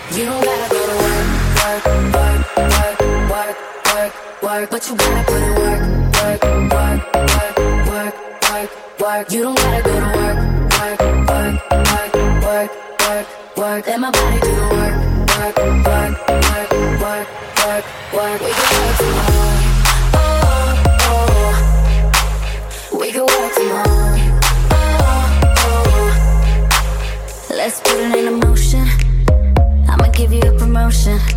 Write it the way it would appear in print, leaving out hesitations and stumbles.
You don't gotta go to work, work, work, work, work, work, work, but you gotta put in work, work, work, work, work, work, work. You don't gotta go to work, work, work, work, work, work, work. Let my body do the work, work, work, work, work, work, work. We can work tomorrow, oh, oh. We can work tomorrow, oh, oh. Let's put it in motion. I'ma give you a promotion.